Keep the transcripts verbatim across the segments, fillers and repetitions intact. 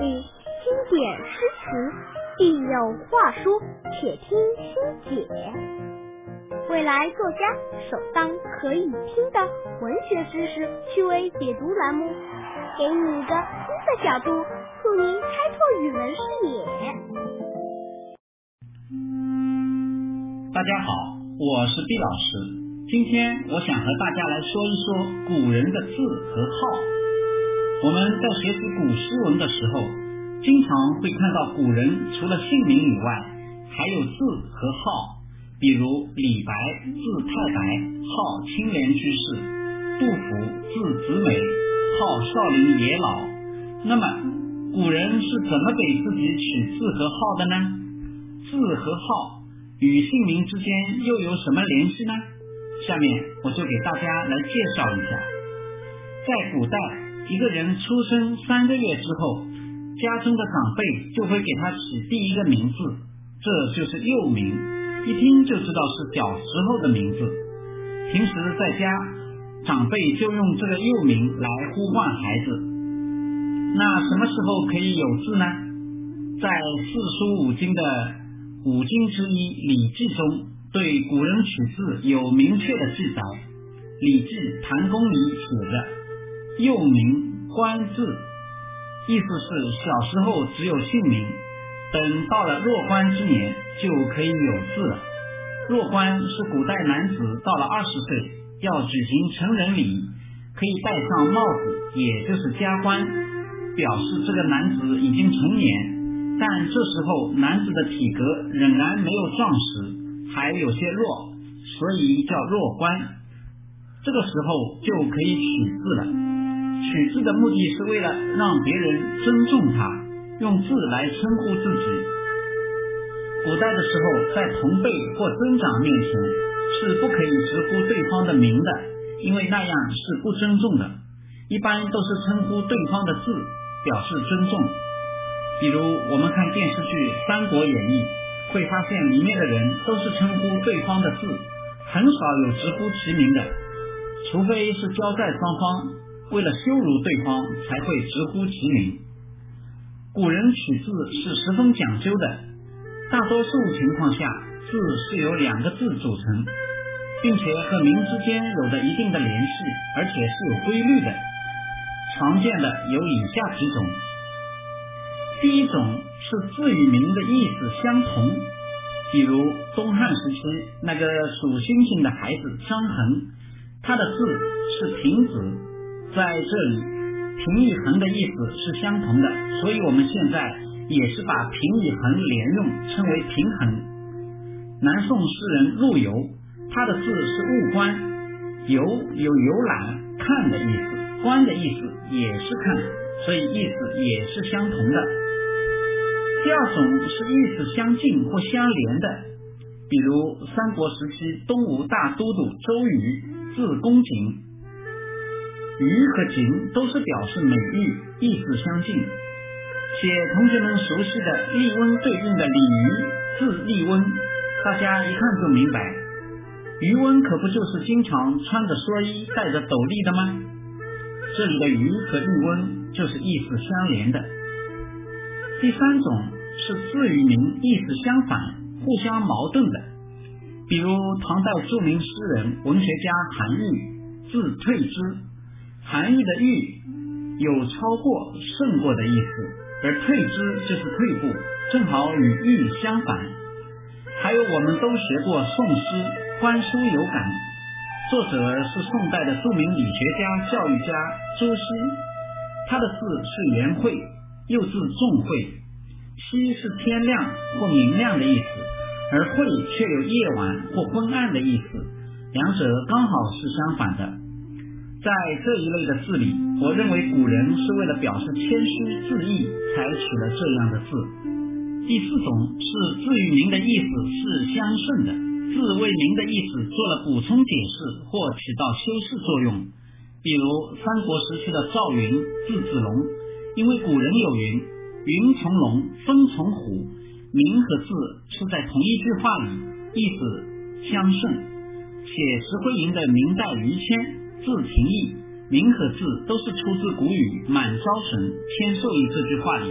里，经典诗词，必有话说，且听心解。未来作家首当可以听的文学知识趣味解读栏目，给你一个新的角度，助你开拓语文视野。 大家好，我是毕老师。今天我想和大家来说一说古人的字和号。我们在学习古诗文的时候，经常会看到古人除了姓名以外，还有字和号。比如李白字太白，号青莲居士；杜甫字子美，号少陵野老。那么古人是怎么给自己取字和号的呢？字和号与姓名之间又有什么联系呢？下面我就给大家来介绍一下。在古代，一个人出生三个月之后，家中的长辈就会给他起第一个名字，这就是幼名，一听就知道是小时候的名字。平时在家，长辈就用这个幼名来呼唤孩子。那什么时候可以有字呢？在四书五经的五经之一《礼记》中，对古人取字有明确的记载。《礼记·谭公》里写着幼名官字，意思是小时候只有姓名，等到了弱冠之年就可以有字了。弱冠是古代男子到了二十岁要举行成人礼，可以戴上帽子，也就是加冠，表示这个男子已经成年，但这时候男子的体格仍然没有壮实，还有些弱，所以叫弱冠。这个时候就可以取字了。取字的目的是为了让别人尊重他，用字来称呼自己。古代的时候，在同辈或尊长面前是不可以直呼对方的名的，因为那样是不尊重的。一般都是称呼对方的字，表示尊重。比如我们看电视剧《三国演义》，会发现里面的人都是称呼对方的字，很少有直呼其名的，除非是交战双方为了羞辱对方才会直呼其名。古人取字是十分讲究的，大多数情况下字是由两个字组成，并且和名之间有着一定的联系，而且是有规律的。常见的有以下几种。第一种是字与名的意思相同，比如东汉时期那个属星星的孩子张衡，他的字是平子，在这里平与衡的意思是相同的，所以我们现在也是把平与衡连用，称为平衡。南宋诗人陆游，他的字是务观，游有游览看的意思，观的意思也是看，所以意思也是相同的。第二种是意思相近或相连的，比如三国时期东吴大都督周瑜，字公瑾，瑜和瑾都是表示美玉，意思相近。且同学们熟悉的立温对应的鲤鱼，字立温，大家一看就明白，渔翁可不就是经常穿着蓑衣戴着斗笠的吗？这里的鱼和立温就是意思相连的。第三种是字与名意思相反，互相矛盾的，比如唐代著名诗人文学家韩愈，字退之。韩愈的愈有超过胜过的意思，而退之就是退步，正好与愈相反。还有我们都学过宋诗《观书有感》，作者是宋代的著名理学家教育家朱熹，他的字是元慧，又字仲慧，熹是天亮或明亮的意思，而慧却有夜晚或昏暗的意思，两者刚好是相反的。在这一类的字里，我认为古人是为了表示谦虚自意才取了这样的字。第四种是字与名的意思是相顺的，字为名的意思做了补充解释或起到修饰作用。比如三国时期的赵云，字子龙，因为古人有云，云从龙，风从虎，名和字是在同一句话里，意思相顺。且石灰吟的明代于谦，字廷义，名和字都是出自古语满招损，谦受益这句话里，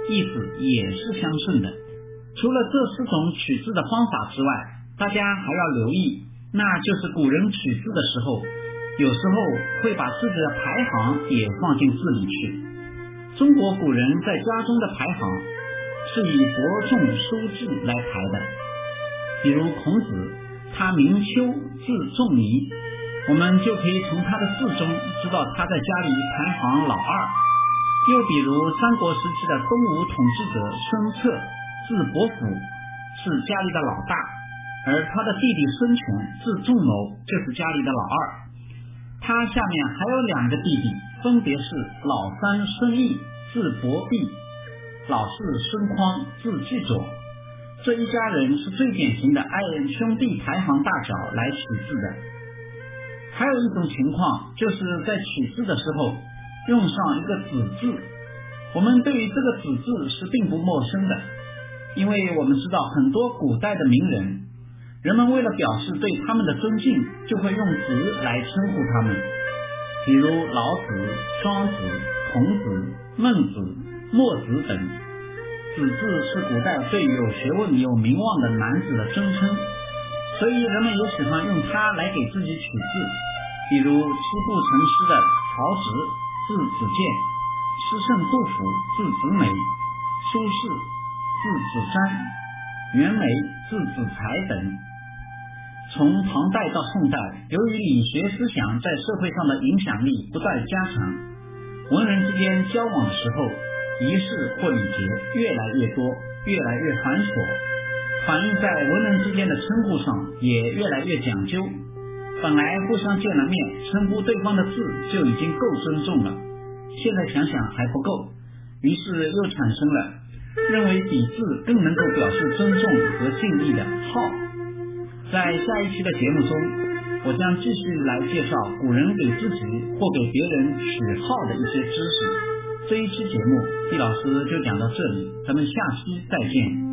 意思也是相顺的。除了这四种取字的方法之外，大家还要留意，那就是古人取字的时候，有时候会把自己的排行也放进字里去。中国古人在家中的排行是以伯仲叔季来排的，比如孔子，他名丘，字仲尼，我们就可以从他的字中知道他在家里排行老二。又比如三国时期的东吴统治者孙策，字伯符，是家里的老大，而他的弟弟孙权，字仲谋，就是家里的老二。他下面还有两个弟弟，分别是老三孙毅，字伯壁，老四孙匡，字季佐。这一家人是最典型的按兄弟排行大小来取字的。还有一种情况，就是在取字的时候用上一个子字。我们对于这个子字是并不陌生的，因为我们知道很多古代的名人，人们为了表示对他们的尊敬，就会用子来称呼他们，比如老子、庄子、孔子、孟子、墨子等。子字是古代对有学问有名望的男子的尊称，所以人们也喜欢用它来给自己取字，比如七步成诗的曹植，字子建；诗圣杜甫，字子美；苏轼，字子瞻；袁枚，字子才等。从唐代到宋代，由于理学思想在社会上的影响力不断加强，文人之间交往的时候，仪式或礼节越来越多，越来越繁琐，反映在文人之间的称呼上也越来越讲究。本来互相见了面，称呼对方的字就已经够尊重了，现在想想还不够，于是又产生了认为比字更能够表示尊重和敬意的号。在下一期的节目中，我将继续来介绍古人给自己或给别人取号的一些知识。这一期节目，毕老师就讲到这里，咱们下期再见。